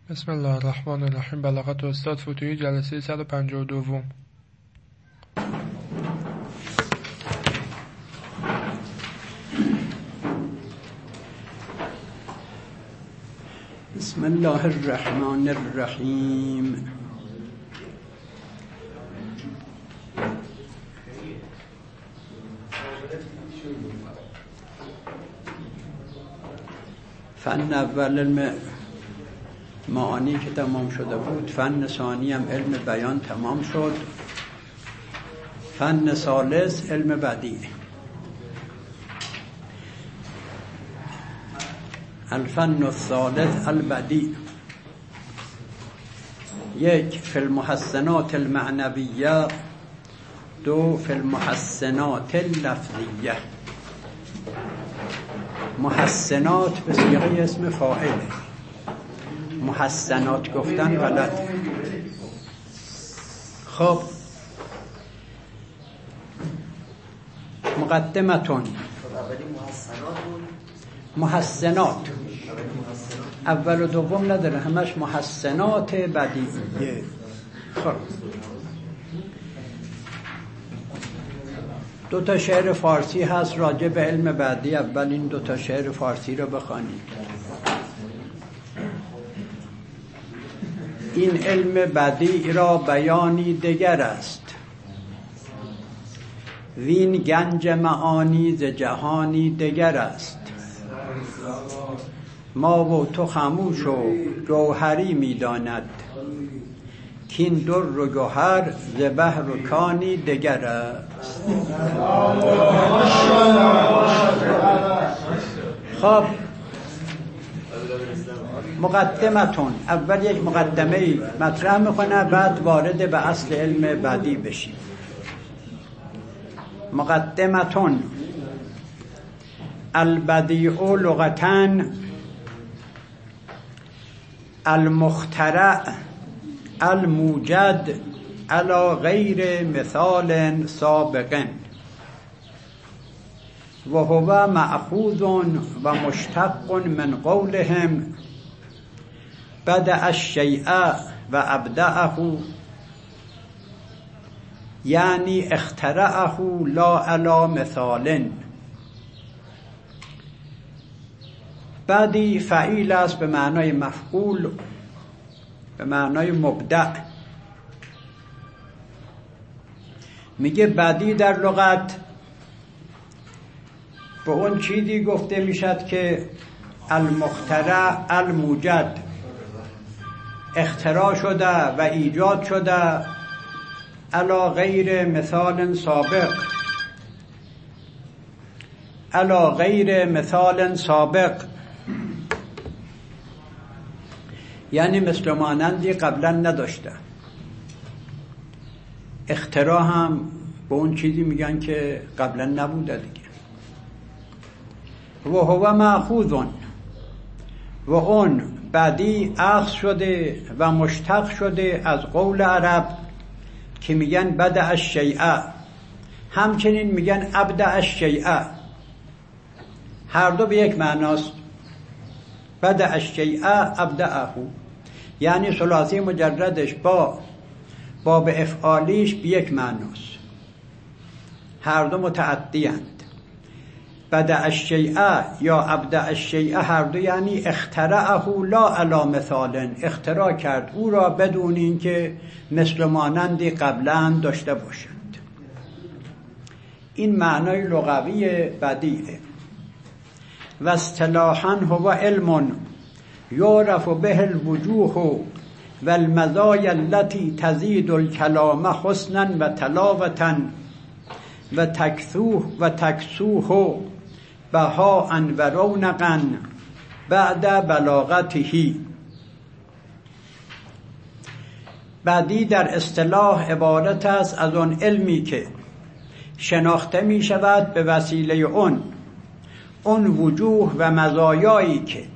بسم الله الرحمن الرحیم. بلاغت استاد فتوحی، جلسه 152. بسم الله الرحمن الرحیم. فن اول علم معانی که تمام شده بود، فن ثانی هم علم بیان تمام شد، فن ثالث علم بدیع. الفن الثالث البدیع. 1 فی المحسنات المعنویه، 2 فی المحسنات اللفظیه. محسنات به صیغه اسم فاعل، محسنات گفتن غلط. خب مقدمتون محسنات اول و دوم نداره، همش محسنات بدیعیه. خب 2 شعر فارسی هست راجع به علم بدیع. اول این 2 شعر فارسی رو بخوانید. این علم بدیع را بیانی دگر است، وین گنج معانی ز جهانی دگر است. ما و تو خاموش و جوهری میداند، کین در و گوهر ز بحر و کانی دگر است. خب مقدمتون، اول یک مقدمه مطرح میکنه، بعد وارد به اصل علم بدیع بشیم. مقدمتون البدیع لغتن المخترع الموجد علی غیر مثال سابق و هو مأخوذ و مشتق من قولهم بدأ الشیء و ابدعه، یعنی اخترعه لا علی مثال. بعدی فعیل است به معنای مفعول، به معنای مبدع. میگه بدیع در لغت به اون چیزی گفته میشد که المخترع الموجد، اختراع شده و ایجاد شده علی غیر مثال سابق، علی غیر مثال سابق، یعنی مثل مانندی قبلا نداشته. اختراع هم به اون چیزی میگن که قبلا نبوده دیگه. و هو مأخوذ، و اون بدیع اخذ شده و مشتق شده از قول عرب که میگن بدع الشیء، همچنین میگن ابدع الشیء. هر دو به یک معناست. بدع الشیء ابدعه، یعنی ثلاثی مجردش با باب افعالیش به یک معناست. هر دو متعدی اند. بدع الشیء یا ابدع الشیء هر دو یعنی اخترعه لا علی مثال، اختراع کرد او را بدون اینکه مثل مانندی قبلا داشته باشد. این معنای لغوی بدیعه. و اصطلاحاً هو علم یعرف به الوجوه و المزایا التي تزيد الكلام حسنا و تلاوة و تکسوه بهاء و رونقا بعد بلاغته. بدیع در اصطلاح عبارت است از آن علمی که شناخته می شود به وسیله اون وجوه و مزایایی که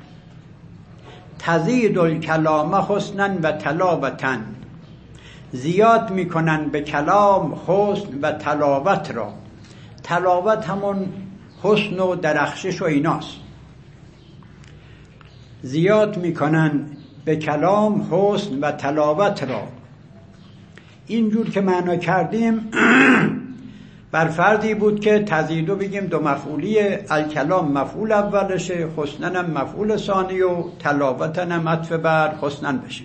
تزید الکلام حسنا و تلاوة، زیاد میکنن به کلام حسن و تلاوت را. تلاوت همون حسن و درخشش و ایناست. زیاد میکنن به کلام حسن و تلاوت را. اینجور که معنا کردیم بر فردی بود که تزیدو بگیم دو مفعولی، الکلام مفعول اولشه، حسنن هم مفعول ثانی و تلاوتن هم عطف بر حسنن بشه.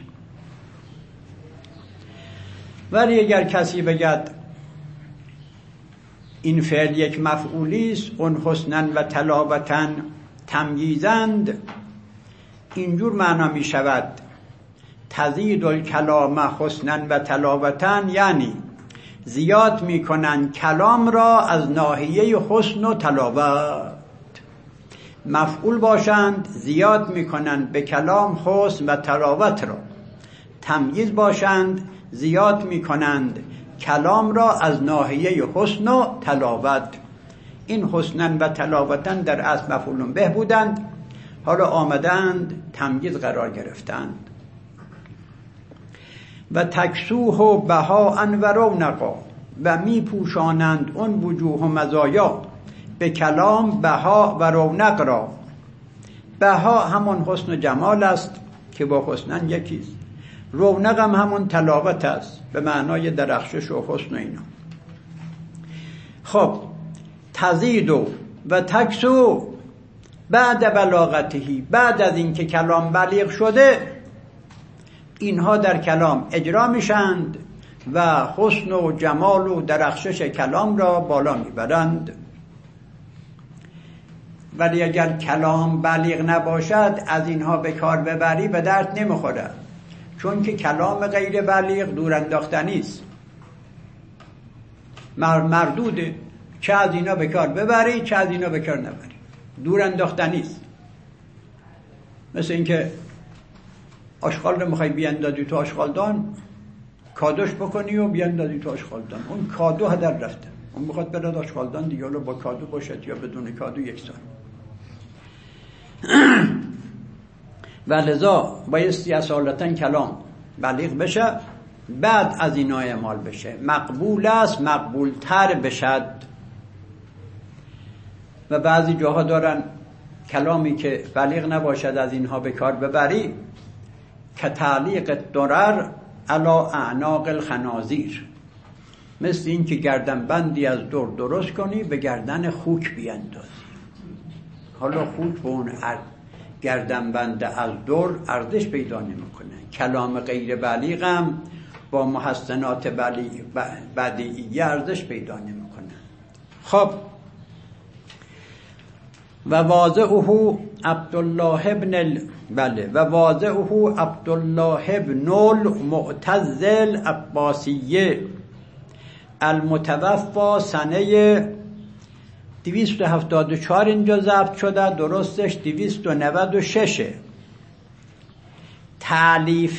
ولی اگر کسی بگد این فعل یک مفعولی است، اون حسنن و تلاوتن تمییزند، اینجور معنا می شود تزید الکلام حسنن و تلاوتن، یعنی زیاد می کنند کلام را از ناحیه حسن و تلاوت. مفعول باشند زیاد می کنند به کلام حسن و تلاوت را، تمییز باشند زیاد می کنند کلام را از ناحیه حسن و تلاوت. این حسنن و تلاوتن در اصل مفعولون به بودند، حالا آمدند تمییز قرار گرفتند. و تکسوه و بهاء و رونقا، و می پوشانند اون وجوه و مزایا به کلام بها و رونق را. بها همون حسن و جمال است که با حسنن یکیست، رونق هم همون تلاوت است به معنای درخشش و حسن و اینا. خب تزید و تکسو بعد بلاغتهی، بعد از اینکه کلام بلیغ شده اینها در کلام اجرا میشند و حسن و جمال و درخشش کلام را بالا میبرند. ولی اگر کلام بلیغ نباشد از اینها به کار ببری به درد نمیخورد، چون که کلام غیر بلیغ دور انداختنی است، مردوده، چه از اینا به کار ببری چه از اینا به کار نبری، دور انداختنی است. مثل اینکه آشغال رو میخوای بیاندازی تو آشغالدان، کادوش بکنی و بیاندازی تو آشغالدان، اون کادو هدر رفته، اون میخواد برد آشغالدان دیگه، حالا با کادو باشد یا بدون کادو یکسان. و لذا بایستی اصالتا کلام بلیغ بشه، بعد از اینا اعمال بشه، مقبول است مقبول تر بشد. و بعضی جاها دارن کلامی که بلیغ نباشد از اینها به کار ببری که تعلیق درر علی اعناق الخنازیر، مثل این که گردن بندی از در درست کنی به گردن خوک بیندازی. حالا خوک به اون گردن بند از در ارزش پیدا نمیکنه. کلام غیر بلیغ هم با محسنات بدیعیه ارزش پیدا نمیکنه. خب و واضعه عبدالله ابن و واضعه عبدالله ابن المعتز العباسیه المتوفا سنه 274 اینجا ضبط شده، درستش 296. تألیف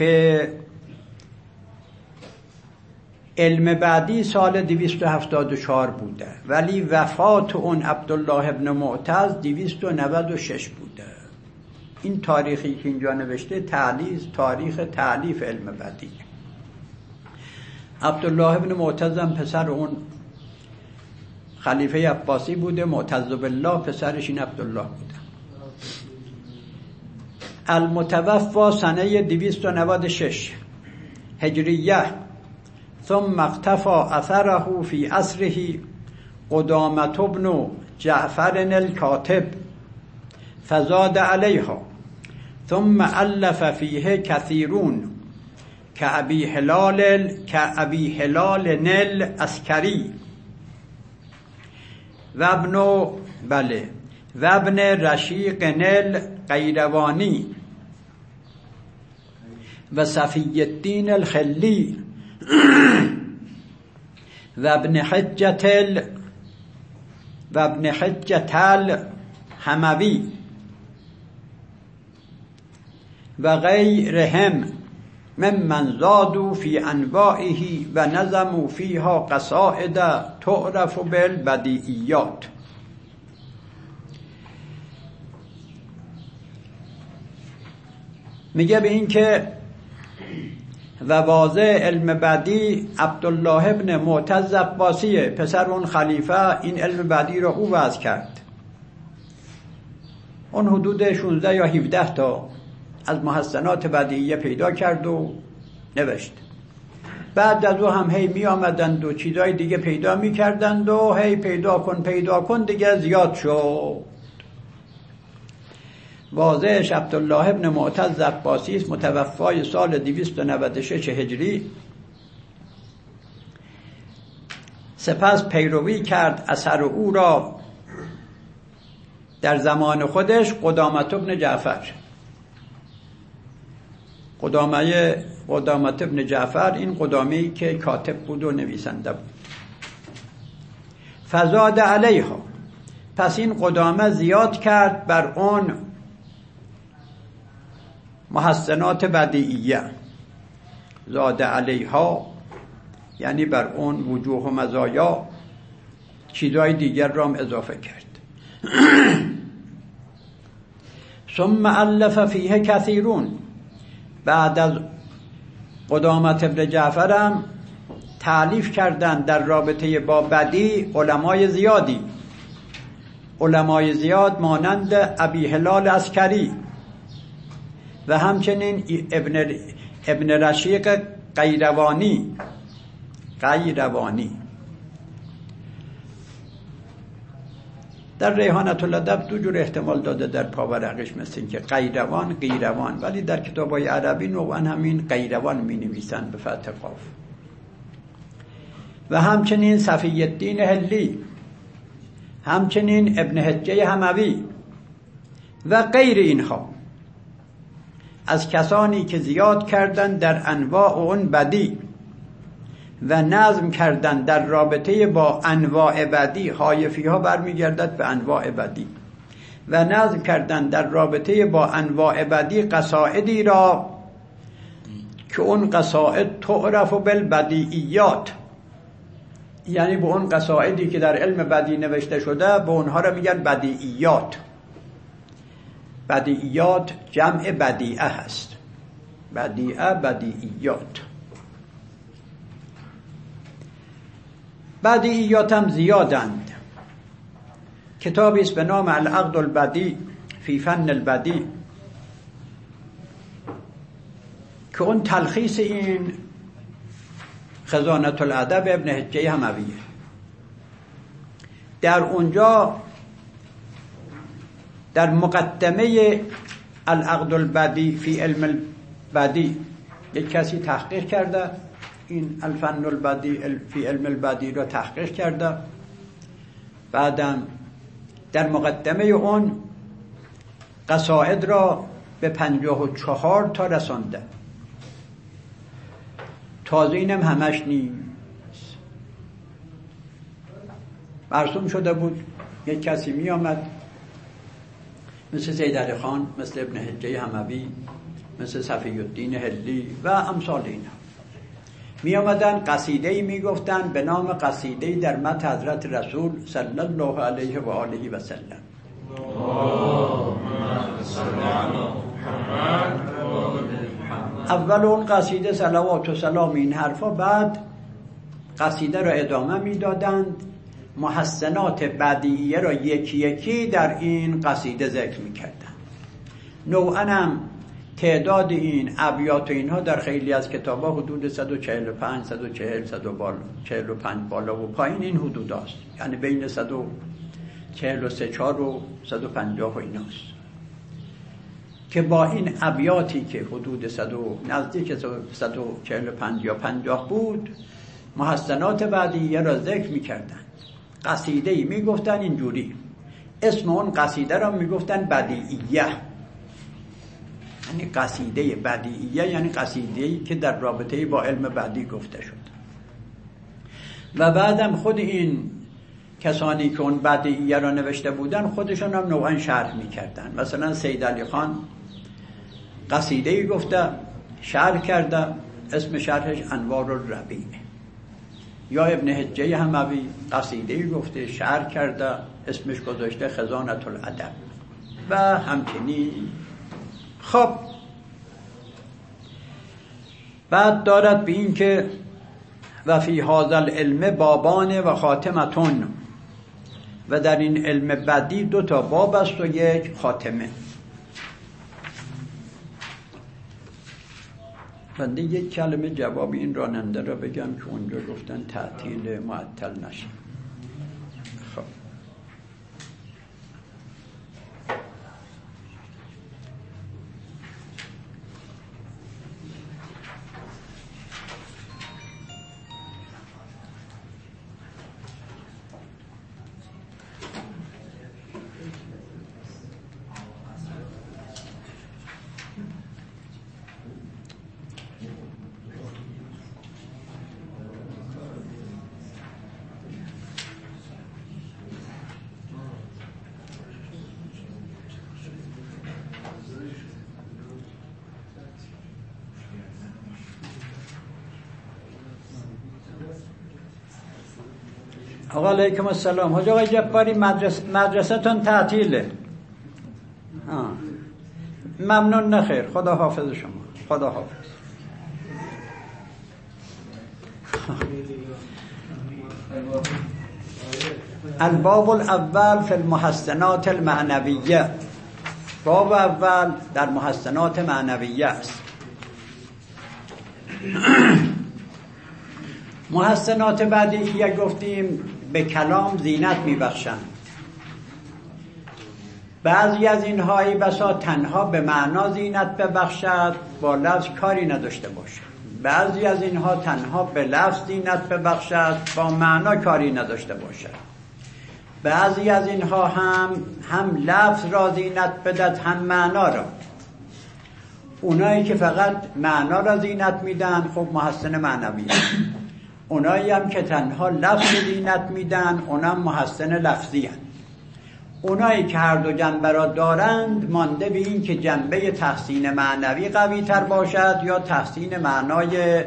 علم بعدی سال 274 بوده، ولی وفات اون عبدالله ابن معتز 296 بوده. این تاریخی که اینجا نوشته تاریخ تألیف علم بعدی. عبدالله ابن معتز هم پسر اون خلیفه عباسی بوده، معتز بالله پسرش این عبدالله بوده. المتوفا سنه 296 هجریه، ثم اقتفى اثره فی عصره قدامة ابن جعفر الکاتب فزاد علیها، ثم الف فیه کثیرون کابی هلال العسکری و ابن رشیق القیروانی و صفی الدین الخلی و ابن حجة الحموی و غیرهم ممن زادوا فی انواعه و نظموا فیها قصائد تعرف بالبدیعیات. میگه به این که و واضع علم بعدی عبدالله ابن معتز عباسیه، پسر اون خلیفه، این علم بعدی رو او وضع کرد. اون حدود 16 یا 17 تا از محسنات بدیعیه پیدا کرد و نوشت. بعد از او هم هی می آمدند و چیزای دیگه پیدا می کردند و هی پیدا کن دیگه زیاد شد. واضحش عبدالله ابن معتز عباسی است، متوفای سال 296 هجری. سپس پیروی کرد اثر او را در زمان خودش قدامت ابن جعفر. قدامت ابن جعفر این قدامی که کاتب بود و نویسنده بود. فزاد علیها، پس این قدامه زیاد کرد بر اون محسنات بدیعیه. زاد علیها یعنی بر اون وجوه و مزایا چیزهای دیگر را هم اضافه کرد. ثم الف فیه کثیرون، بعد از قدامت ابن جعفرم تألیف کردند در رابطه با بدیع علمای زیادی. علمای زیاد مانند ابی هلال عسکری و همچنین ابن رشیق قیروانی. در ریحانة الادب دو جور احتمال داده در پاورقش، مثل این که قیروان، ولی در کتابای عربی نوعا همین قیروان می نویسن به فتح قاف. و همچنین صفی الدین حلی، همچنین ابن حجه حموی و غیر اینها از کسانی که زیاد کردند در انواع اون بدی و نظم کردن در رابطه با انواع بدی. حایفی ها برمیگردد به انواع بدی. و نظم کردن در رابطه با انواع بدی قصائدی را که اون قصائد تعرف بالبدیعیات، یعنی به اون قصائدی که در علم بدی نوشته شده به اونها را میگن بدیعیات. بدیعیات جمع بدیعه هست. بدیعیات. بدیعیات هم زیادند. کتابی است به نام العقد البدیع فی فن البدیع که اون تلخیص این خزانة الادب ابن حجه حمویه. در اونجا در مقدمه العقد البدیع فی علم البدیع یک کسی تحقیق کرده، این الفن البدیع فی علم البدیع را تحقیق کرده. بعدم در مقدمه اون قصائد را به 54 تا رسانده. تازه اینم همش نیست، مرسوم شده بود. یک کسی می آمد مثل سید علی خان، مثل ابن حجه حموی، مثل صفی الدین حلی و امثال اینا، می آمدن قصیده‌ای می گفتن به نام قصیده‌ای در مدح حضرت رسول صلی الله علیه و آله و سلم. اول اون قصیده صلوات و سلام این حرفا، بعد قصیده را ادامه می دادند. محسنات بدیعیه را یکی یکی در این قصیده ذکر می کردند. نوعاً هم تعداد این ابیات و اینها در خیلی از کتاب‌ها حدود 145 145 بالا و پایین این حدود است، یعنی بین 143 4 و 150 و ایناست که با این ابیاتی که حدود نزدیک 145 یا 50 بود محسنات بدیعیه را ذکر می‌کردند. قصیده‌ای میگفتن اینجوری، اسم اون قصیده را میگفتن بدیعیه، یعنی قصیده بدیعیه، یعنی قصیده‌ای که در رابطه با علم بدی گفته شد. و بعدم خود این کسانی که اون بدیعیه را نوشته بودن خودشون هم نوعا شرح میکردن. مثلا سید علی خان قصیده‌ای گفته، شرح کرده، اسم شرحش انوار الربیع. یا ابن حجه حموی قصیده‌ای گفته، شرح کرده، اسمش گذاشته خزانة الادب و همچنین. خب بعد دارد به این که و فی هذا العلم بابان و خاتمتون، و در این علم بدی 2 تا باب است و 1 خاتمه. بنده یک کلمه جواب این راننده را بگم که اونجا گفتن تعطیل معطل نشه. خب آقا علیکم السلام. حاج آقای جباری مدرسه تون تعطیله. ممنون. نخیر. خدا حافظ شما. خدا حافظ. الباب الاول فی المحسنات المعنویه. باب اول در محسنات معنویه است. محسنات بدیعیه گفتیم به کلام زینت میبخشند. بعضی از اینهایی بسا تنها به معنا زینت ببخشد، با لفظ کاری نداشته باشد. بعضی از اینها تنها به لفظ زینت ببخشد، با معنا کاری نداشته باشد. بعضی از اینها هم لفظ را زینت بدهد هم معنا را. اونایی که فقط معنا را زینت میدن خب محسن معنوی. اونایی هم که تنها لفظ زینت میدن اونم محسن لفظی هست. اونایی که هر دو جنبه را دارند مانده به این که جنبه تحسین معنوی قوی تر باشد یا تحسین معنای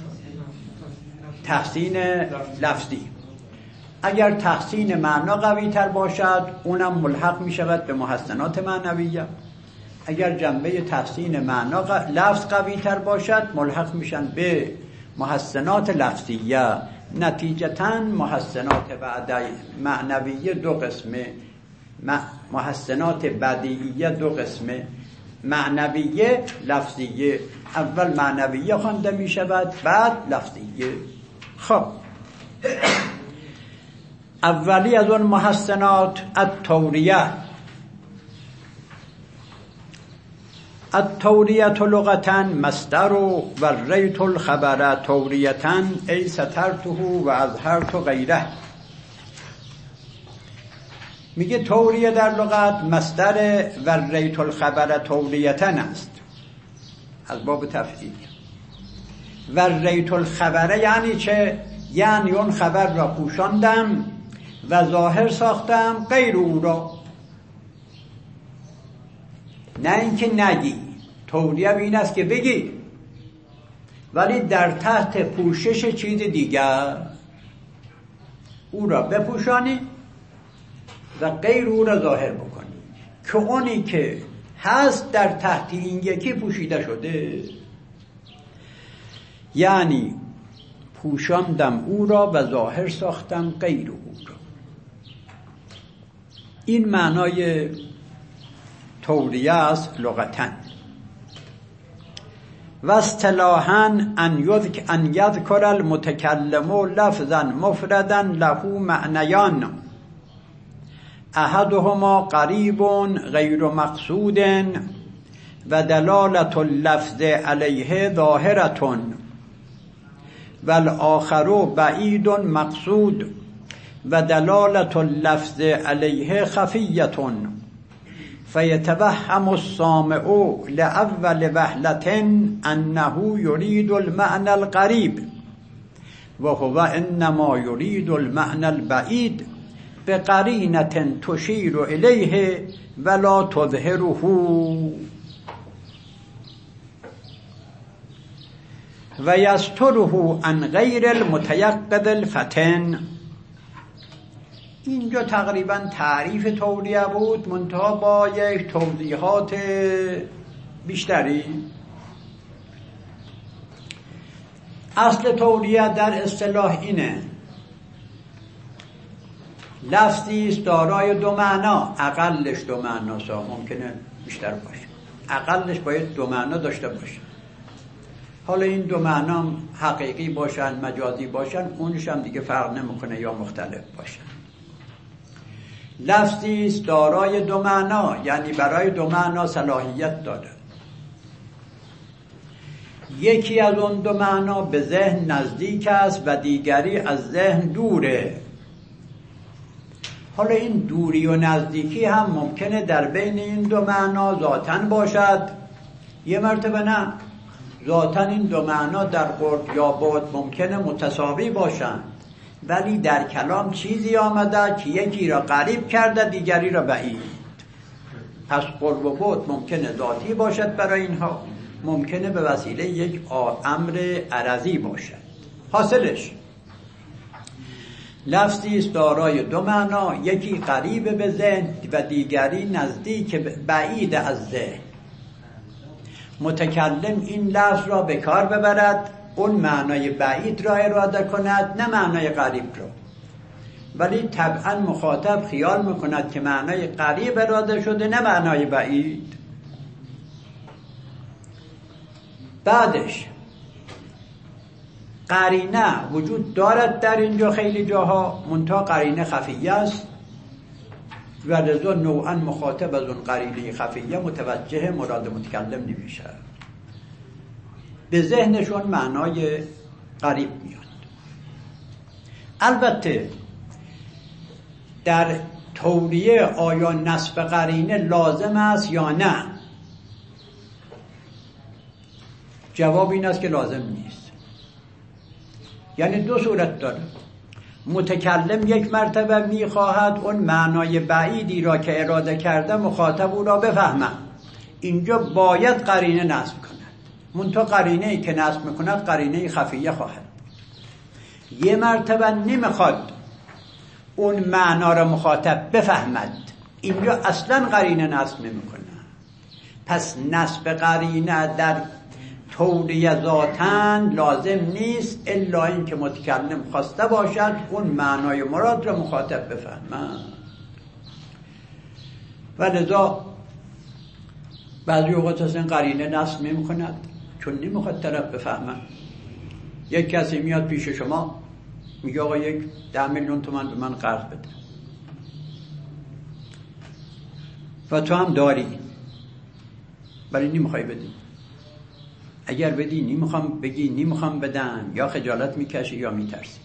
تحسین لفظی. اگر تحسین معنا قوی تر باشد اونم ملحق می شود به محسنات معنویه. اگر جنبه تحسین معنا لفظ قوی تر باشد ملحق میشن به محسنات لفظیه. نتیجتاً محسنات معنویه دو قسمه، محسنات بدیعیه دو قسمه، معنویه لفظیه. اول معنویه خوانده می شود بعد لفظیه. خب اولی از اون محسنات التوریه. التوریه لغتا مصدر و ریت الخبر توریتا ای سترته و اظهرت غیره. میگه توریه در لغت مصدر و ریت الخبر توریتا است، از باب تفعیل. و ریت الخبر یعنی چه؟ یعنی اون خبر را پوشاندم و ظاهر ساختم غیر او را. نه اینکه نگی. توریه این است که بگی ولی در تحت پوشش چیز دیگر او را بپوشانی و غیر او را ظاهر بکنی که اونی که هست در تحت این یکی پوشیده شده. یعنی پوشاندم او را و ظاهر ساختم غیر او را. این معنای توریه است لغتاً. و اصطلاحاً ان یذکر المتکلم لفظا مفردا له معنیان احدهما قریب غیر مقصود و دلالت اللفظ علیه ظاهرة و الآخر بعید مقصود و دلالت اللفظ علیه خفیة فیتوهم السامع لأول وهلة انه یرید المعنى القریب و هو انما یرید المعنى البعید بقرینة تشیر الیه ولا تظهره و یستره عن غیر المتیقظ الفطن. اینجا تقریبا تعریف توریه بود منتها با یک توضیحات بیشتری. اصل توریه در اصطلاح اینه: لفظی است دارای دو معنا، اقلش دو معناست، ممکنه بیشتر باشه، اقلش باید دو معنا داشته باشه. حالا این دو معنا حقیقی باشن مجازی باشن اونش هم دیگه فرق نمیکنه یا مختلف باشن. لفظی است دارای دو معنا، یعنی برای دو معنا صلاحیت داره. یکی از اون دو معنا به ذهن نزدیک است و دیگری از ذهن دوره. حالا این دوری و نزدیکی هم ممکنه در بین این دو معنا ذاتاً باشد، یه مرتبه نه. ذاتاً این دو معنا در قرب یا بعد ممکنه متساوی باشند، ولی در کلام چیزی آمده که یکی را قریب کرده دیگری را بعید. پس قرب و بعد ممکنه ذاتی باشد برای اینها، ممکنه به وسیله یک امر عرضی باشد. حاصلش لفظی است دارای دو معنا، یکی قریب به ذهن و دیگری نزدیک بعید از ذهن. متکلم این لفظ را به کار ببرد، اون معنای بعید را اراده کند نه معنای قریب را، ولی طبعا مخاطب خیال میکند که معنای قریب اراده شده نه معنای بعید. بعدش قرینه وجود دارد در اینجا خیلی جاها، منتها قرینه خفیه است و لذا نوعا مخاطب از اون قرینه خفیه متوجه مراد متکلم نمیشه، به ذهنشون معنای قریب میاد. البته در توریه آیا نصب قرینه لازم است یا نه؟ جواب این است که لازم نیست. یعنی دو صورت داره. متکلم یک مرتبه میخواهد اون معنای بعیدی را که اراده کرده مخاطب او را بفهمد، اینجا باید قرینه نصب کند، منتها قرینه‌ای که نصب میکند قرینه خفیه خواهد. یه مرتبه نمیخواد اون معنا را مخاطب بفهمد، اینجا اصلا قرینه نصب نمیکنه. پس نصب قرینه در توریه ذاتن لازم نیست، الا این که متکلم خواسته باشد اون معنای مراد را مخاطب بفهمد. و لذا بعضی اوقات اصلا قرینه نصب نمی کند چون نمیخواد طرف بفهمد. یک کسی میاد پیش شما میگه آقا 10 میلیون تومان به من قرض بده و تو هم داری ولی نمیخوای بدی. اگر بدی نمیخوام بگی نمیخوام بدم، یا خجالت میکشی یا میترسی.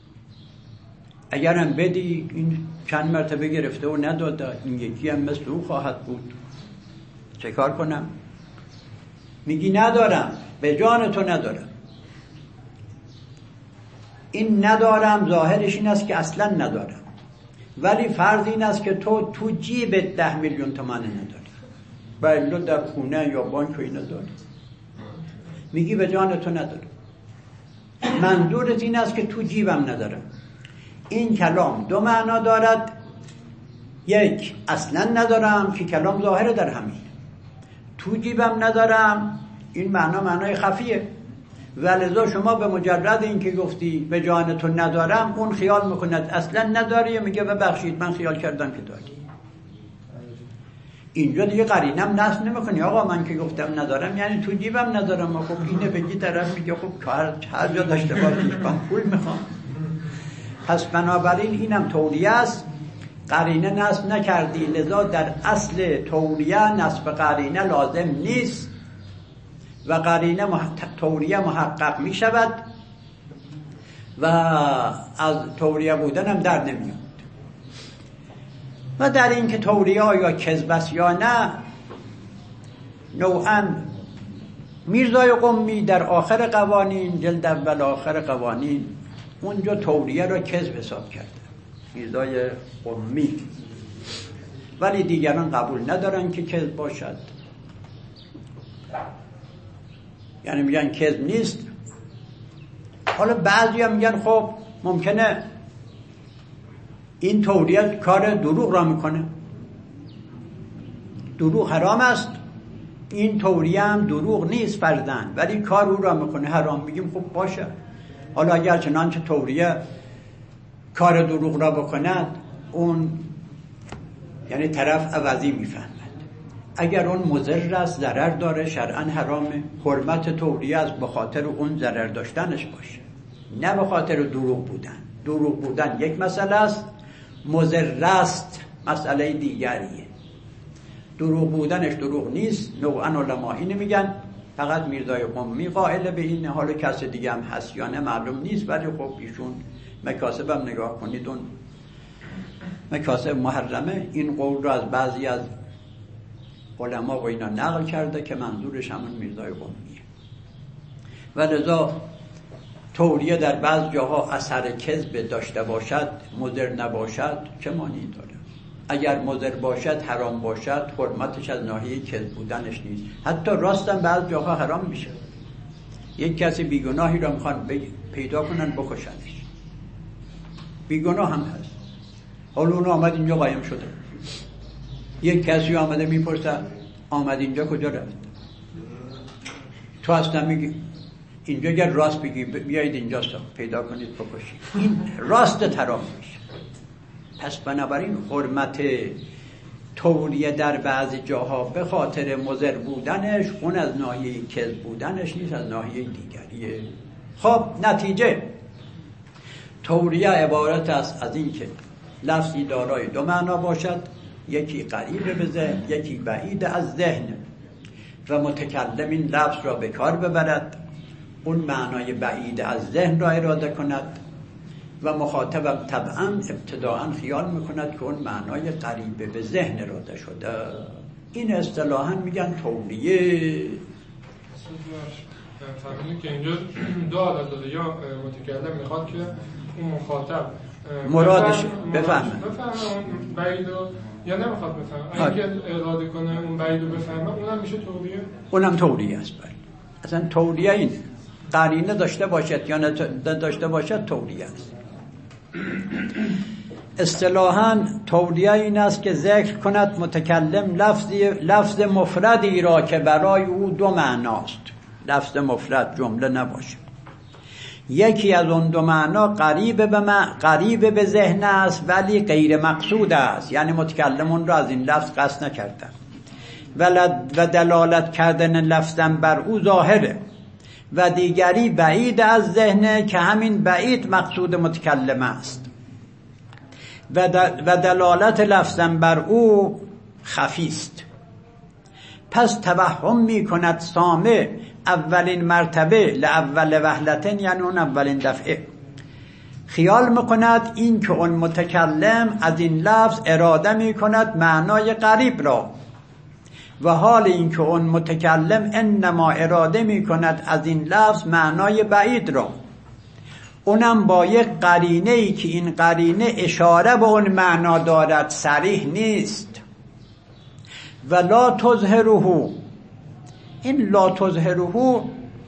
اگرم بدی این چند مرتبه گرفته و نداده، این یکی هم مثل او خواهد بود، چه کار کنم؟ میگی ندارم، به جان تو ندارم. این ندارم ظاهرش این است که اصلا ندارم، ولی فرض این است که تو جیبت 10 میلیون تومان نداری، بله در خونه یا بانک اینا داری. میگی به جان تو ندارم، منظورت این است که تو جیبم ندارم. این کلام دو معنا دارد. یک، اصلا ندارم که کلام ظاهره در همین. تو جیبم ندارم، این معنای خفیه. ولذا شما به مجرد این که گفتی به جان تو ندارم، اون خیال میکند اصلا نداری، میگه ببخشید من خیال کردم که داری. اینجا دیگه قرینم نصب نمیکنی. آقا من که گفتم ندارم یعنی تو جیبم ندارم. خب اینه بگی طرف میگه خب هر جا داشته باشی من پول میخوام. پس بنابراین اینم توریه است، قرینه نصب نکردی، لذا در اصل توریه نصب قرینه لازم نیست و قرینه توریه محقق میشود و از توریه بودن هم در نمیاد. و در این که توریه یا کذب است یا نه، نوعا میرزای قمی در آخر قوانین، جلد اول آخر قوانین، اونجا توریه را کذب حساب کرده، میرزای قمی، ولی دیگران قبول ندارن که کذب باشد، یعنی میگن کذب نیست. حالا بعضی هم میگن خب ممکنه این توریه کار دروغ را میکنه، دروغ حرام است، این توریه هم دروغ نیست فرضاً، ولی کار او را میکنه حرام. میگیم خب باشه، حالا اگر چنانچه توریه کار دروغ را بکند، اون یعنی طرف عوضی میفهمد. اگر اون مضر است، ضرر داره، شرعا حرامه. حرمت توریه است به خاطر اون ضرر داشتنش باشه، نه به خاطر دروغ بودن. دروغ بودن یک مسئله است، مضر است مسئله دیگریه. دروغ بودنش دروغ نیست، نوعا علما اینو میگن، فقط میرزای قمی قائل به این. حال کس دیگه هم هست یا نه معلوم نیست، ولی خب ایشون مکاسب هم نگاه کنید، اون مکاسب محرمه. این قول رو از بعضی از علما و اینا نقل کرده که منظورش همون میرزای قمیه. و لذا توریه در بعض جاها اثر کذب داشته باشد، مضر نباشد، چه مانعی داره؟ اگر مضر باشد، حرام باشد، حرمتش از ناحیه کذب بودنش نیست. حتی راستم بعض جاها حرام میشه. یک کسی بیگناهی رو میخوان پیدا کنن بکشنش، بیگناه هم هست. حالا اون آمد اینجا قایم شده، یک کسی آمده میپرسه آمد اینجا کجا رفت؟ تو اصلا میگی اینجا، اگر راست بگی بیایید اینجا پیدا کنید بکشید، این راست حرام میشه. پس بنابراین حرمت توریه در بعضی جاها به خاطر مضر بودنش، اون از ناحیه کذب بودنش نیست، از ناحیه دیگریه. خب نتیجه توریه عبارت است از این که لفظی دارای دو معنا باشد، یکی قریب به ذهن، یکی بعید از ذهن، و متکلم این لفظ را به کار ببرد، اون معنای بعید از ذهن را اراده کند، و مخاطبم طبعا ابتداعا خیال میکند که اون معنای قریب به ذهن اراده شده. این اصطلاحا میگن توریه. فهمیدید که اینجا دو حالت داره، یا متکلم میخواد که اون مخاطب مرادش بفهمه اون بعید رو، یا نمیخواد بفهمه. اگه اراده کنه اون بعید رو بفهمه، اونم میشه توریه. اونم توریه است. اصلا توریه این قرینه داشته باشد یا نداشته باشد توریه است. اصطلاحاً توریه این است که ذکر کند متکلم لفظ مفردی را که برای او دو معناست. لفظ مفرد جمله نباشه. یکی از اون دو معنا قریب به ذهن است ولی غیر مقصود است، یعنی متکلم اون را از این لفظ قصد نکرده و دلالت کردن لفظاً بر او ظاهره، و دیگری بعید از ذهن که همین بعید مقصود متکلم است و دلالت لفظاً بر او خفی است. پس توهم می کند سامع اولین مرتبه لاول وهلتن، یعنی اون اولین دفعه خیال میکند این که اون متکلم از این لفظ اراده می کند معنای قریب را، و حال این که اون متکلم انما اراده می کند از این لفظ معنای بعید را، اونم با یک قرینه ای که این قرینه اشاره به اون معنا دارد، صریح نیست. و لا تظهره، این لا تظهره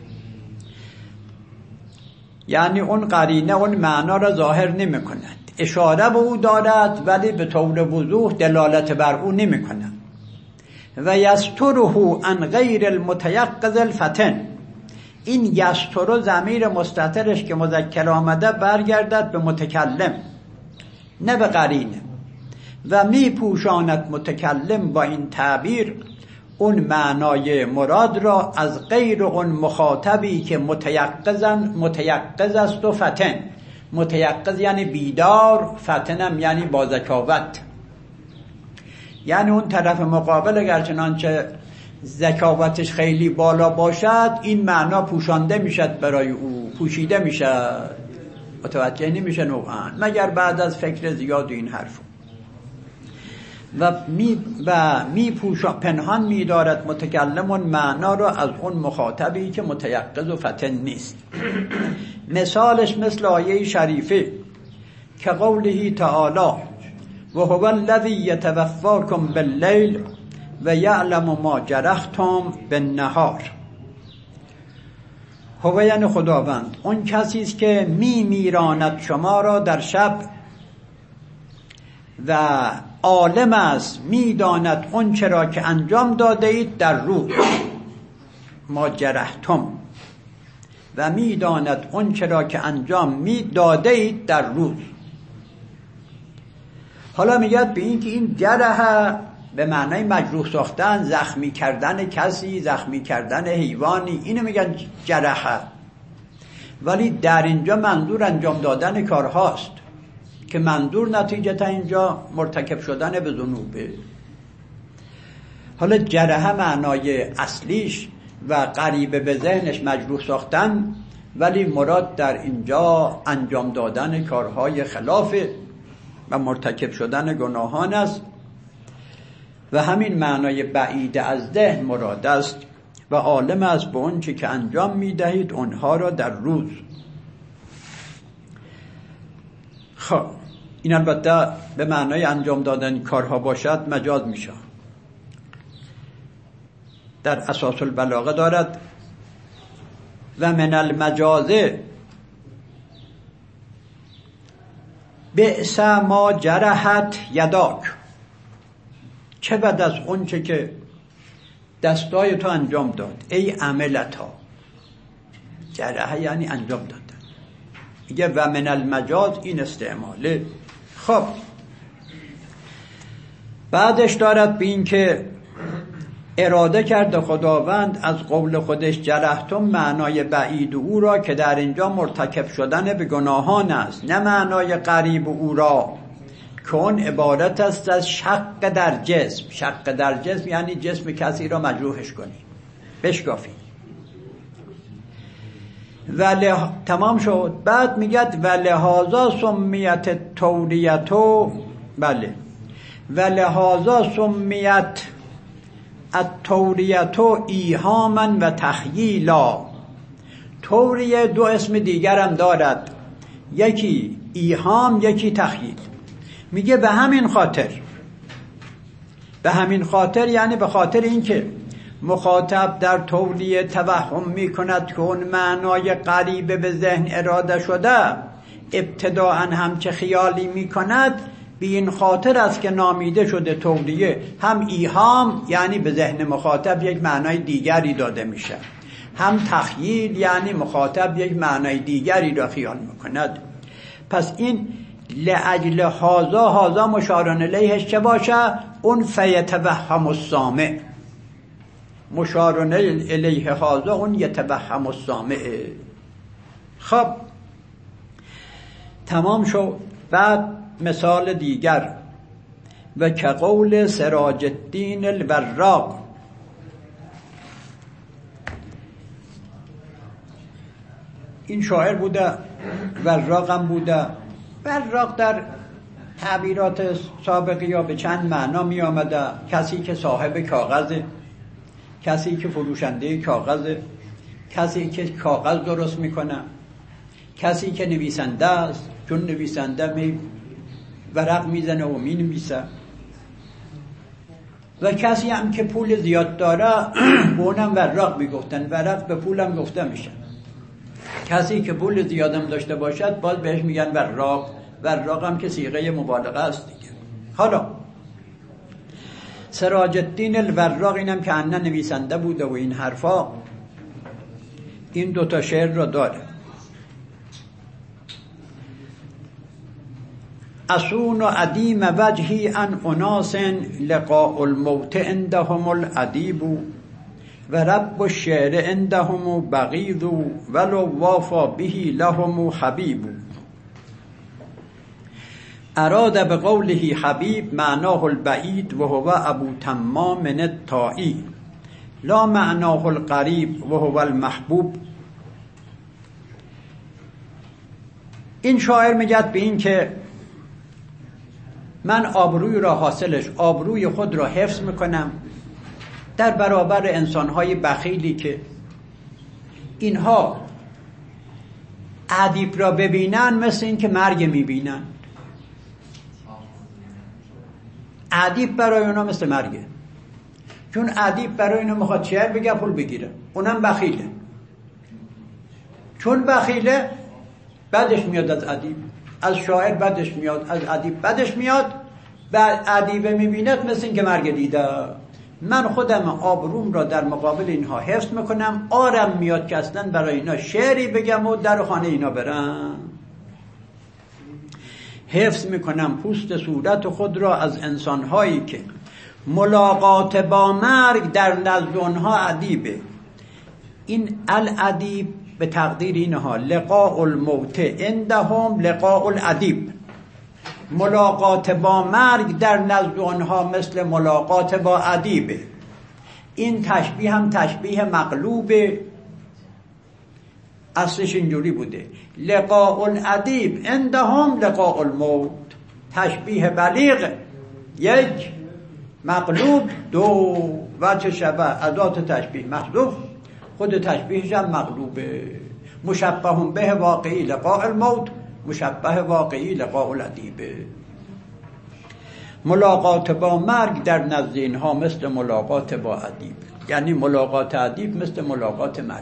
یعنی اون قرینه اون معنا را ظاهر نمی کند، اشاره به او دارد ولی به طور وضوح دلالت بر او نمی کند. و یستره عن غیر المتیقظ الفتن، این یستره ضمیر مستترش که مذکر آمده برگردد به متکلم نه به قرینه، و می پوشاند متکلم با این تعبیر اون معنای مراد را از غیر اون مخاطبی که متیقظ است و فتن. متیقظ یعنی بیدار، فتنم یعنی با ذکاوت، یعنی اون طرف مقابل اگر چنانچه ذکاوتش خیلی بالا باشد این معنا پوشانده میشد برای او، پوشیده میشد، متوجه نمیشه نوعا مگر بعد از فکر زیاد این حرف، و پنهان می‌دارد متکلم اون معنا را از اون مخاطبی که متیقظ و فتن نیست. مثالش مثل آیه شریفه که قوله تعالی و هو الذی یتوفاکم باللیل و یعلم ما جرحتم بالنهار. هو یعنی خداوند، اون کسی است که میراند شما را در شب و عالم است، میداند اون چرا که انجام داده اید در روز، ما جرحتم، و میداند اون چرا که انجام میداده اید در روز. حالا میگه به این که این جرح به معنای مجروح ساختن، زخمی کردن کسی، زخمی کردن حیوانی، اینو میگن جرحه. ولی در اینجا منظور انجام دادن کارهاست که منظور نتیجتا اینجا مرتکب شدن به ذنوبه. حالا جرحه معنای اصلیش و قریب به ذهنش مجروح ساختن، ولی مراد در اینجا انجام دادن کارهای خلاف و مرتکب شدن گناهان است و همین معنای بعید از ذهن مراد است و عالم است به اون چی که انجام میدهید اونها را در روز. خب این البته به معنای انجام دادن کارها باشد مجاز میشه. در اساس البلاغه دارد و من المجازه بئس ما جرحت یداک، چه بد از اون چه که دستای تو انجام داد، ای عملتا. جرحه یعنی انجام دادن، میگه و من المجاز این استعماله. خب بعدش دارد به این که اراده کرده خداوند از قول خودش جرحتم معنای بعید او را که در اینجا مرتکب شدن به گناهان است، نه معنای قریب او را که اون عبارت است از شق در جسم. شق در جسم یعنی جسم کسی را مجروحش کنی، بشکافی. تمام شد. بعد میگد ولهذا سمیت توریتو، بله ولهذا سمیت التوریتو ایهاما و تخییلا. توریه دو اسم دیگرم دارد، یکی ایهام یکی تخییل. میگه به همین خاطر، به همین خاطر یعنی به خاطر اینکه مخاطب در تولیه توهم میکند که اون معنای قریب به ذهن اراده شده ابتداءً همچه خیالی میکند، به این خاطر است که نامیده شده تولیه. هم ایهام یعنی به ذهن مخاطب یک معنای دیگری داده میشه، هم تخییل یعنی مخاطب یک معنای دیگری را خیال میکند. پس این لأجل هذا مشارن الیهش چه باشه؟ اون فیتوهم السامع. مشارن الیه هذا اون یتوهم السامع. خب تمام شد. بعد مثال دیگر و که قول سراج الدین الوراق. این شاعر بوده، وراق هم بوده. وراق در تعبیرات سابقی یا به چند معنا می آمده: کسی که صاحب کاغذه، کسی که فروشنده کاغذه، کسی که کاغذ درست میکنه، کسی که نویسنده است، چون نویسنده ورق میزنه و می نویسه، و کسی هم که پول زیاد داره به اونم وراق میگفتن. ورق به پولم گفته میشه. کسی که پول زیادم داشته باشد باز بهش میگن وراق. وراق هم که صیغه مبالغه است دیگه. حالا سراج الدین الوراق اینم که انه نویسنده بوده و این حرفا، این دوتا شعر را داره: اسون و عدیم وجهی ان اناس لقاء الموت عندهم العدیب و رب الشعر عندهم بغیض ولو وافا به لهم حبیب. اراد بقوله حبیب معناه البعید و هو ابو تمام من الطائی، لا معناه القریب و هو المحبوب. این شاعر میگد به این که من آبروی را حاصلش، آبروی خود را حفظ میکنم در برابر انسانهای بخیلی که اینها ادیب را ببینن مثل این که مرگ میبینن. ادیب برای اونا مثل مرگه، چون ادیب برای اونا میخواد شعر بگه پول بگیره، اونم بخیله. چون بخیله بعدش میاد از ادیب، از شاعر بعدش میاد، از ادیب بعدش میاد. بعد ادیب میبیند مثل این که مرگ دیده. من خودم آبروم را در مقابل اینها حفظ میکنم، آرم میاد که اصلا برای اینا شعری بگم و در خانه اینا برم. حفظ میکنم پوست صورت خود را از انسانهایی که ملاقات با مرگ در نزد اونها ادیبه. این الادیب به تقدیر اینها لقاء الموت عندهم لقاء الادیب. ملاقات با مرگ در نزد اونها مثل ملاقات با ادیبه. این تشبیه هم تشبیه مقلوبه، اصلش اینجوری بوده لقاء الادیب عندهم لقاء الموت. تشبیه بلیغ یک، مقلوب دو. وجه شبه ادات تشبیه محذوف، خود تشبیهش هم مقلوبه. مشبه به واقعی لقاء الموت، مشبه واقعی لقاء الادیبه. ملاقات با مرگ در نزد اینها مثل ملاقات با ادیب، یعنی ملاقات ادیب مثل ملاقات مرگ.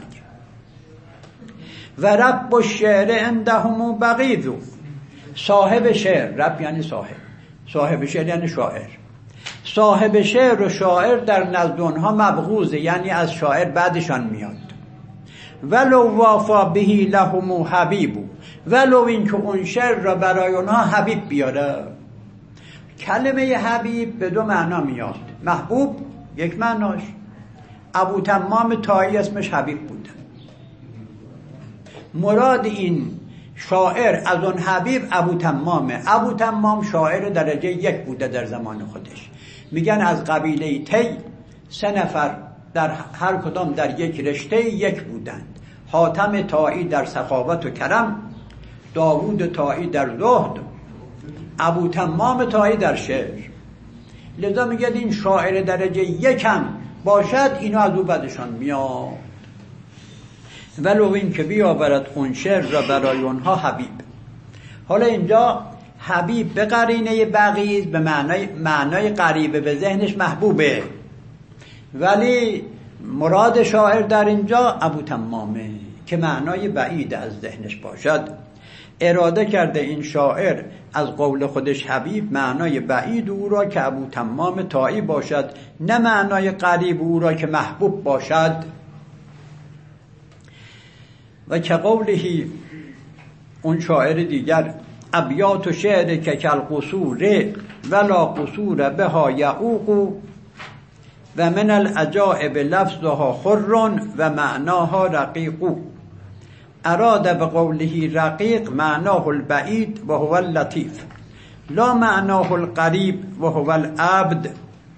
و رب الشعر عندهم بغیض. صاحب شعر، رب یعنی صاحب شعر یعنی شاعر. صاحب شعر و شاعر در نزد اونها مبغوضه، یعنی از شاعر بعدشان میاد. ولو وافا بهی لهم حبیب، ولو این که اون شعر را برای اونها حبیب بیاره. کلمه حبیب به دو معنا میاد. محبوب یک معناش، ابو تمام طایی اسمش حبیب بوده. مراد این شاعر از اون حبیب ابو تمامه. ابو تمام شاعر درجه یک بوده در زمان خودش. میگن از قبیله تی 3 نفر در هر کدام در یک رشته یک بودند. حاتم طایی در سخاوت و کرم، داوود طایی در زهد، ابو تمام طایی در شعر. لذا میگن این شاعر درجه یکم باشد اینا از او بعدشان میاد. ولو این که بیاورد اون شعر را برای اونها حبیب. حالا اینجا حبیب به قرینه بغیض به معنای قریبه به ذهنش محبوبه، ولی مراد شاعر در اینجا ابو تمامه که معنای بعید از ذهنش باشد. اراده کرده این شاعر از قول خودش حبیب معنای بعید او را که ابو تمام طایی باشد، نه معنای قریب او را که محبوب باشد. و که قولهی اون شاعر دیگر ابیات و شعر که کالقصور ولا قصور بها یعوق و من العجائب لفظها خر و معناها رقیق. اراد بقوله رقیق معناه البعید و هو اللطیف، لا معناه القریب و هو العبد.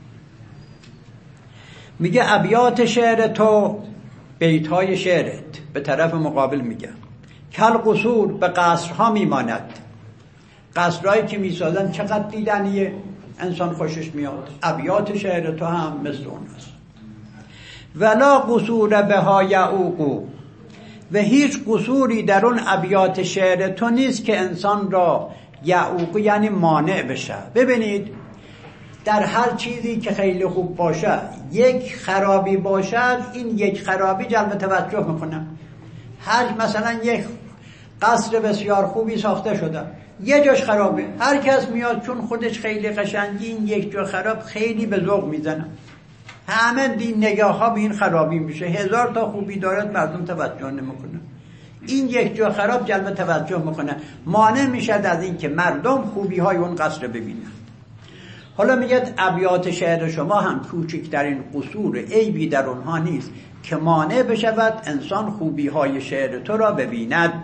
میگه ابیات شعر تو، بیتهای شعرت به طرف مقابل میگه کالقصور به قصرها میماند. قصرهایی که میسازن چقدر دیدنیه، انسان خوشش میاد. ابیات شعر تو هم مثل اوناست. ولا قصور بها یعوق، و هیچ قصوری در اون ابیات شعر تو نیست که انسان را یعوق یعنی مانع بشه. ببینید در هر چیزی که خیلی خوب باشه یک خرابی باشد، این یک خرابی جلب توجه میکنه. هر مثلا یک قصر بسیار خوبی ساخته شده، یه جاش خرابه، هر کس میاد چون خودش خیلی قشنگی این یک جا خراب خیلی به ذوق میزنه، همه دین نگاه ها به این خرابی میشه. 1000 تا خوبی دارد مردم توجه نمیکنه، این یک جا خراب جلب توجه میکنه، مانع میشد از این که مردم خوبی های اون قصر ببینن. حالا میگه ابیات شعر شما هم کوچکترین قصور عیبی در اونها نیست که مانع بشود انسان خوبی های شعر تو را ببیند.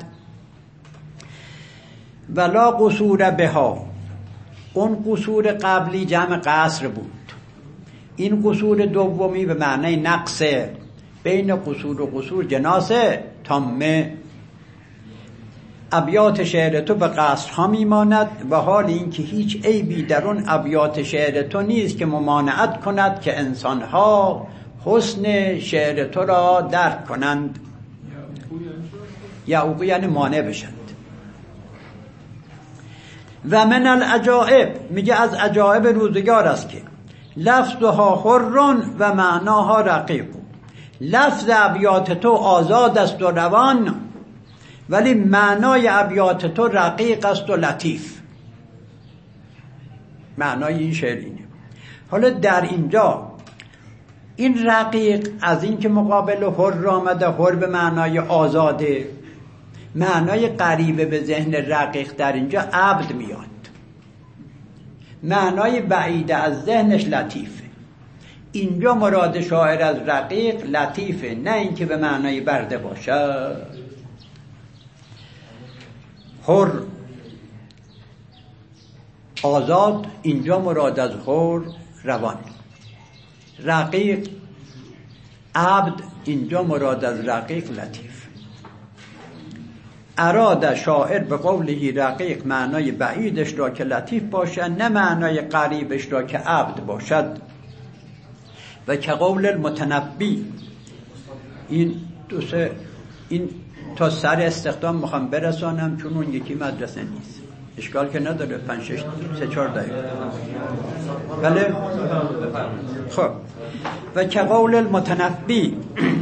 ولا قصور بها، اون قصور قبلی جمع قصر بود، این قصور دومی به معنی نقصه. بین قصور و قصور جناسه تامه. ابیات شعر تو به قصرها میماند و حال این که هیچ عیبی در اون ابیات شعر تو نیست که ممانعت کند که انسانها حسن شعر تو را درک کنند. یعوق یعنی مانع بشند. و من العجائب، میگه از عجائب روزگار است که لفظها حر و معناها رقیق. لفظ ابیات تو آزاد است و روان، ولی معنای ابیات تو رقیق است و لطیف. معنای این شعر اینه. حالا در اینجا این رقیق از این که مقابل حر آمده، حر به معنای آزاده، معنای قریب به ذهن رقیق در اینجا عبد میاد. معنای بعید از ذهنش لطیفه. اینجا مراد شاعر از رقیق لطیفه، نه اینکه به معنای برده باشد. حر آزاد، اینجا مراد از حر روان. رقیق عبد، اینجا مراد از رقیق لطیف. اراد شاعر به قوله رقیق معنای بعیدش را که لطیف باشد، نه معنای قریبش را که عبد باشد. و که قول المتنبی، این تا سر استخدام میخوام برسانم چون اون یکی مدرسه نیست، اشکال که نداره، 3-4 دقیقه. بله خب. و که قول المتنبی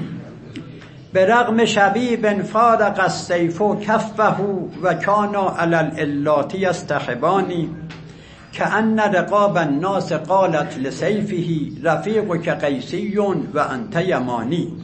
برغم شبیب فارق السیف کفه و کانا علی العلات یستحبانی کأن رقاب الناس قالت لسیفه رفیقک قیسی و انت یمانی.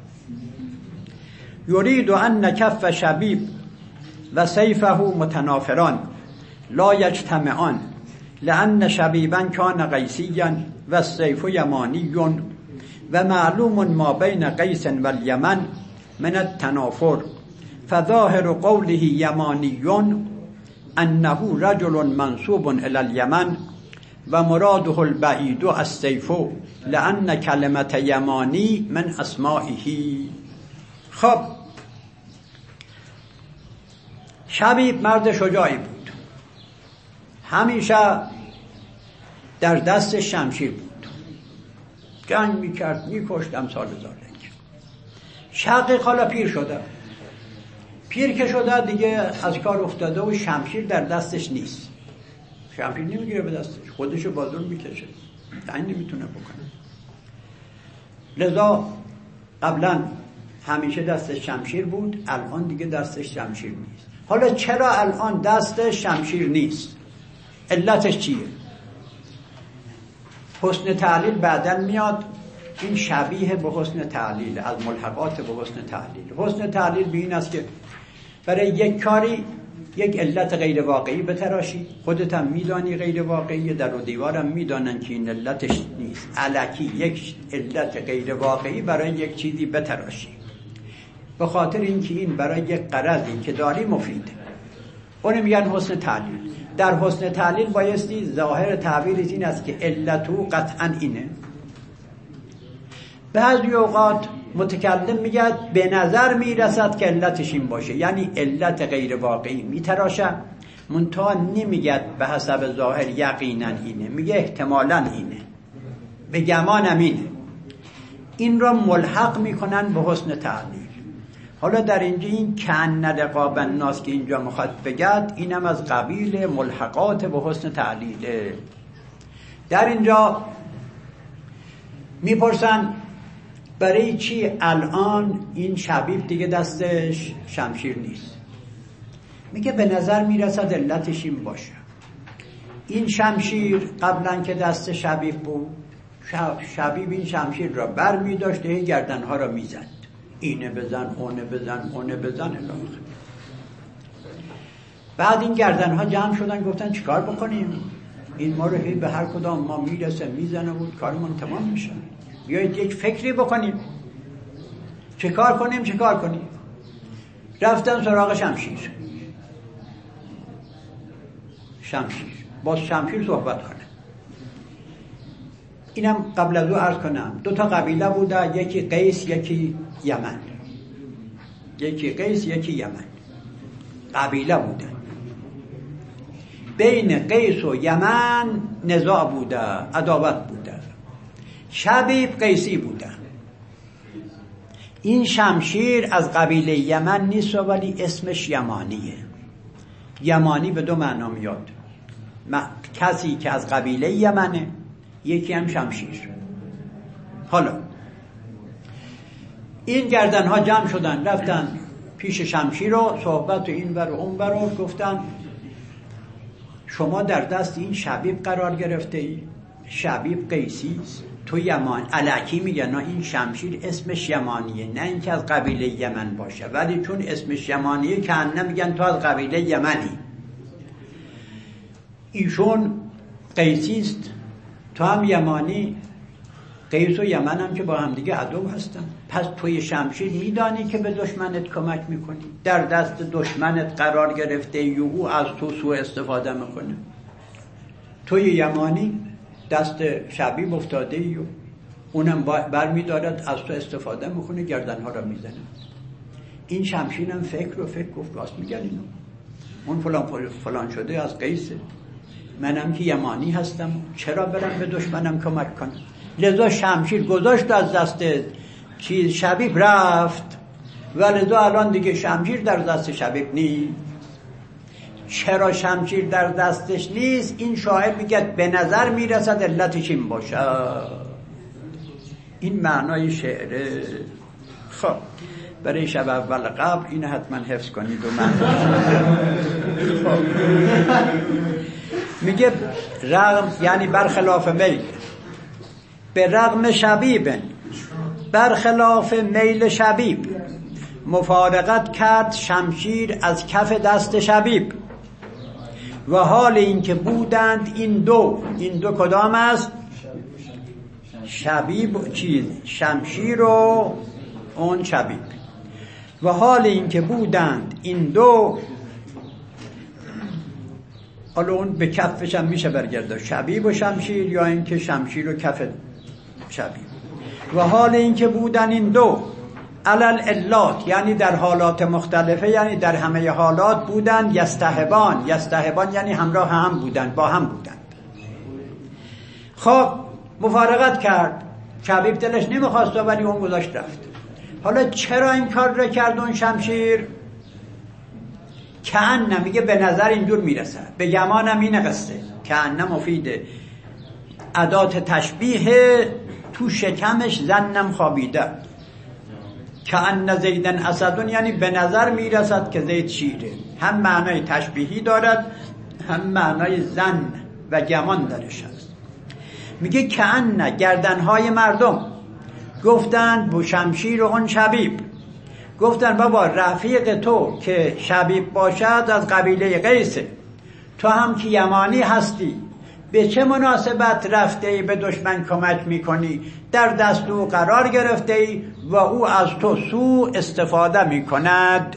یرید ان کف شبیب و سیفه متنافران لا یجتمعان لأن شبیبا کان قیسیا و السیف یمانی و معلوم ما بین قیس و الیمن من التنافر فظاهر قوله یمانی انه رجل منسوب الى الیمن و مراده البعید السیف لأن کلمت یمانی من اسمائه. خب شبیب مرد شجاعی بود، همیشه در دست شمشیر بود، جنگ میکرد، میکشت، امثال ذالک. شقیق حالا پیر شده، پیر که شده دیگه از کار افتاده و شمشیر در دستش نیست، شمشیر نمیگیره به دستش، خودشو بازور میکشه، جنگ نمیتونه بکنه. لذا قبلا همیشه دستش شمشیر بود، الان دیگه دستش شمشیر نیست. حالا چرا الان دستش شمشیر نیست؟ علتش چیه؟ حسن تعلیل بعدن میاد، این شبیه به حسن تعلیل، از ملحقات به حسن تعلیل. حسن تعلیل به این است که برای یک کاری یک علت غیر واقعی بتراشی، خودت هم میدانی غیر واقعی، در و دیوارم میدانن که این علتش نیست، الکی یک علت غیر واقعی برای یک چیزی بتراشی، به خاطر اینکه این برای یک غرضی که داری مفیده. اون میگن حسن تعلیل. در حسن تعلیل بایستی ظاهر تعبیر این است که علتو قطعا اینه. بعضی اوقات متکلم میگه به نظر میرسد که علتش این باشه، یعنی علت غیر واقعی میتراشه، منتها نمیگه به حسب ظاهر یقینا اینه، میگه احتمالا اینه، به گمانم اینه. این را ملحق میکنن به حسن تعلیل. حالا در اینجا این کأن رقاب الناس که اینجا میخواد بگد، اینم از قبیل ملحقات به حسن تعلیله. در اینجا میپرسن برای چی الان این شبیب دیگه دستش شمشیر نیست؟ میگه به نظر میرسد علتش این باشه، این شمشیر قبلا که دست شبیب بود، شبیب این شمشیر را بر میداشته، این گردنها را میزد، اینه بزن، اونه بزن، اونه بزن الاخر. بعد این گردنها جمع شدن، گفتن چیکار بکنیم؟ این ما رو به هر کدام ما میرسه میزنه بود، کارمون تمام میشه، بیایید یک فکری بکنیم، چه کار کنیم. رفتن سراغ شمشیر، با شمشیر صحبت کنه. اینم قبل از او عرض کنم 2 قبیله بوده، یکی قیس یکی یمن، قبیله بوده. بین قیس و یمن نزاع بوده، عداوت بوده. شبیب قیسی بوده. این شمشیر از قبیله یمن نیست ولی اسمش یمانیه. یمانی به 2 معنا میاد، کسی که از قبیله یمنه، یکی هم شمشیر. حالا این گردنها جمع شدن، رفتن پیش شمشیر و صحبت این ور و اون ور، گفتن شما در دست این شبیب قرار گرفته ای، شبیب قیسی است، تو یمان. الکی میگن نه، این شمشیر اسمش یمانیه، نه اینکه از قبیله یمن باشه، ولی چون اسمش یمانیه که نمیگن تو از قبیله یمنی. ایشون قیسی است، تو هم یمانی. قیس و یمن هم که با هم دیگه عدو هستن. پس توی شمشیر میدانی که به دشمنت کمک میکنی، در دست دشمنت قرار گرفته ای و او از تو سوء استفاده میکنه. توی یمانی دست شبیب افتاده ای و اونم بر میدارد از تو استفاده میکنه، گردنها را میزنه. این شمشیرم فکر گفت راست میگن اینو، اون فلان شده از قیسه، منم که یمانی هستم، چرا برم به دشمنم کمک کنم؟ لذا شمشیر گذاشت از دست شبیب رفت و لذا الان دیگه شمشیر در دست شبیب نیست. چرا شمشیر در دستش نیست؟ این شاعر میگه به نظر میرسد علتش این باشه. این معنای شعره. خب برای شب اول قبل این حتما حفظ کنید و میگه رغم، یعنی برخلاف میل، به رغم شبیب، برخلاف میل شبیب، مفارقت کرد شمشیر از کف دست شبیب و حال این که بودند این دو کدام است؟ شبیب شمشیر و اون شبیب. و حال این که بودند این دو، حالا اون به کفش هم میشه برگرده، شبیب و شمشیر یا اینکه شمشیر و کف شبیب. و حال این که بودن این دو علل علات، یعنی در حالات مختلفه، یعنی در همه حالات بودن. یستهبان یعنی همراه هم بودن، با هم بودن. خب مفارقت کرد، شبیب دلش نمیخواست ولی اون گذاشت رفت. حالا چرا این کار را کرد اون شمشیر؟ کأن، میگه به نظر اینجور میرسه، به گمانم این قصه. کأن مفید ادات تشبیه، تو شکمش زنم خوابیده. کأن زیدن اسدون، یعنی به نظر میرسد که زید شیره. هم معنای تشبیهی دارد، هم معنای زن و گمان درش هست. میگه کأن گردنهای مردم گفتند بو شمشیر و اون شبیب، گفتند بابا رفیق تو که شبیب باشد از قبیله قیسه، تو هم که یمانی هستی، به چه مناسبت رفته ای به دشمن کمک میکنی؟ در دست او قرار گرفته ای و او از تو سوء استفاده میکند.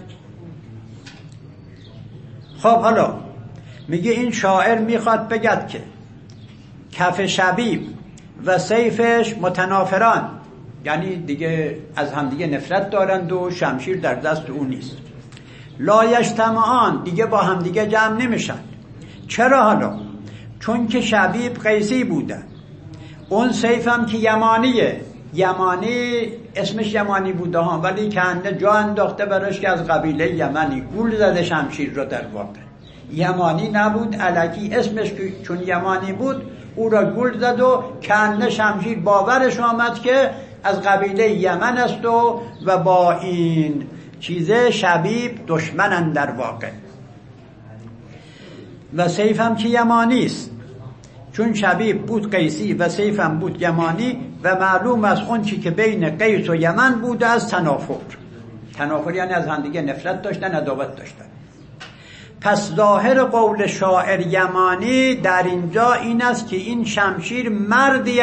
خب حالا میگه این شاعر میخواد بگد که کف شبیب و سیفش متنافران، یعنی دیگه از هم دیگه نفرت دارند و شمشیر در دست او نیست. لا یجتمعان، دیگه با هم دیگه جمع نمیشن. چرا حالا؟ چون که شبیب قیسی بوده، اون سیف هم که یمانیه. یمانی اسمش یمانی بوده ها، ولی کنده جا انداخته براش که از قبیله یمنی، گول زده شمشیر رو. در واقع یمانی نبود، الکی اسمش چون یمانی بود او را گول زد و کنده شمشیر باورش آمد که از قبیله یمن است و با این چیزه شبیب دشمنن در واقع. و سیف هم که یمانی است، چون شبیب بود قیسی و سیف هم بود یمانی و معلوم از اون چی که بین قیس و یمن بوده از تنافر یعنی از هم دیگه نفرت داشتن، عداوت داشتن. پس ظاهر قول شاعر یمانی در اینجا این است که این شمشیر مردی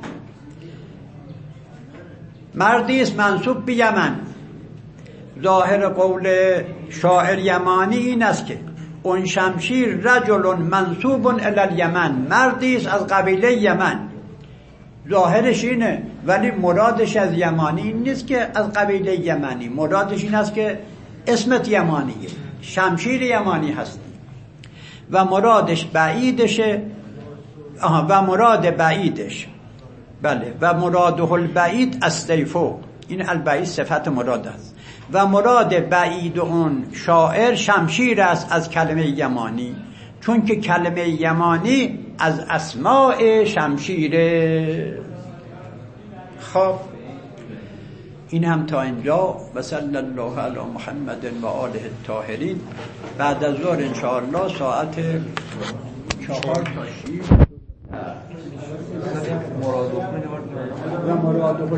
است منسوب به یمن. ظاهر قول شاعر یمانی این است که اون شمشیر رجل منسوب الی الیمن، مردی است از قبیله یمن. ظاهرش اینه، ولی مرادش از یمانی این نیست که از قبیله یمنی، مرادش این است که اسمت یمانیه، شمشیر یمانی هستی و مرادش بعیدشه. و مراد بعیدش، بله، و مراده البعید السیفو، این البعید صفت مراد است و مراد بعید اون شاعر شمشیر است از کلمه یمانی، چون که کلمه یمانی از اسماء شمشیره. خب این هم تا اینجا. و صلی الله علی محمد و آله الطاهرین. بعد از ظهر انشاءالله ساعت 4 تا 6 مراد